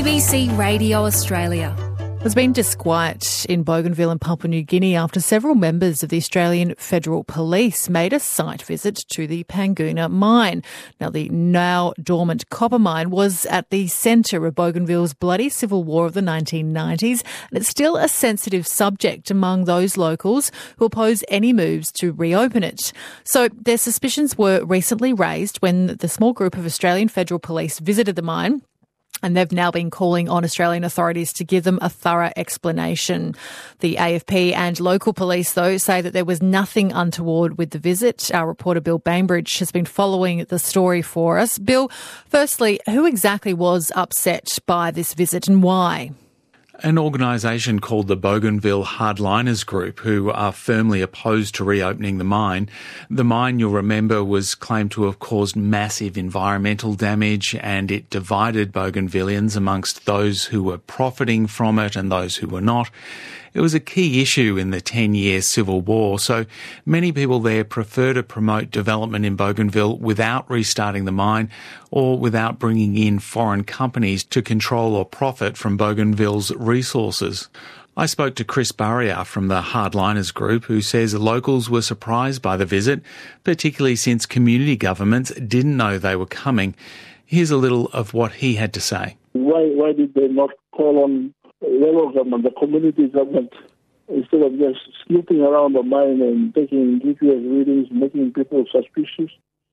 ABC Radio Australia. There's been disquiet in Bougainville and Papua New Guinea after several members of the Australian Federal Police made a site visit to the Panguna mine. Now, the now dormant copper mine was at the centre of Bougainville's bloody civil war of the 1990s, and it's still a sensitive subject among those locals who oppose any moves to reopen it. So their suspicions were recently raised when the small group of Australian Federal Police visited the mine. And they've now been calling on Australian authorities to give them a thorough explanation. The AFP and local police, though, say that there was nothing untoward with the visit. Our reporter Bill Bainbridge has been following the story for us. Bill, firstly, who exactly was upset by this visit and why? An organisation called the Bougainville Hardliners Group, who are firmly opposed to reopening the mine. The mine, you'll remember, was claimed to have caused massive environmental damage, and it divided Bougainvillians amongst those who were profiting from it and those who were not. It was a key issue in the 10-year civil war, so many people there prefer to promote development in Bougainville without restarting the mine or without bringing in foreign companies to control or profit from Bougainville's resources. I spoke to Chris Barrier from the Hardliners Group, who says locals were surprised by the visit, particularly since community governments didn't know they were coming. Here's a little of what he had to say. Why did they not call on local government, the community government, instead of just snooping around the mine and taking GPS readings, making people suspicious?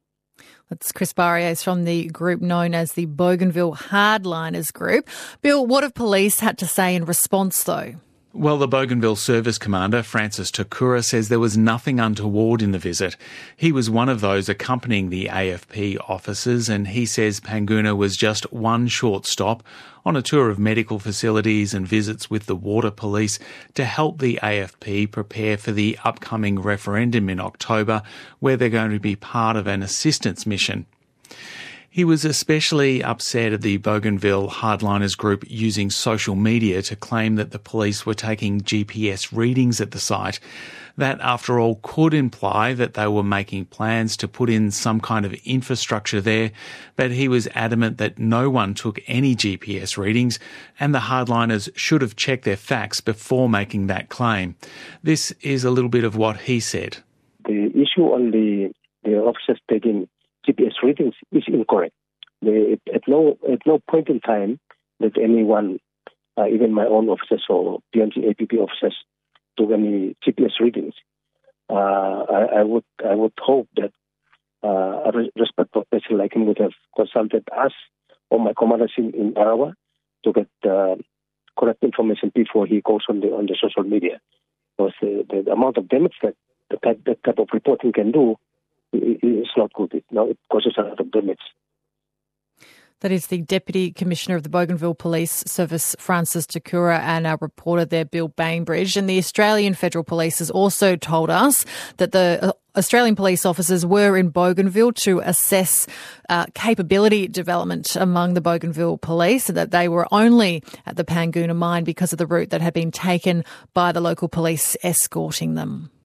That's Chris Barrier from the group known as the Bougainville Hardliners Group. Bill, what have police had to say in response, though? Well, the Bougainville Service Commander, Francis Takura, says there was nothing untoward in the visit. He was one of those accompanying the AFP officers, and he says Panguna was just one short stop on a tour of medical facilities and visits with the water police to help the AFP prepare for the upcoming referendum in October, where they're going to be part of an assistance mission. He was especially upset at the Bougainville Hardliners Group using social media to claim that the police were taking GPS readings at the site. That, after all, could imply that they were making plans to put in some kind of infrastructure there, but he was adamant that no one took any GPS readings and the hardliners should have checked their facts before making that claim. This is a little bit of what he said. The issue on the officers taking GPS readings is incorrect. At no point in time that anyone, even my own officers or PNG APP officers, took any GPS readings. I would hope that a respected person like him would have consulted us or my commanders in Arawa to get correct information before he goes on the social media. Because the amount of damage that type of reporting can do is not good. It causes a lot of damage. That is the Deputy Commissioner of the Bougainville Police Service, Francis Takura, and our reporter there, Bill Bainbridge. And the Australian Federal Police has also told us that the Australian police officers were in Bougainville to assess capability development among the Bougainville police, and that they were only at the Panguna mine because of the route that had been taken by the local police escorting them.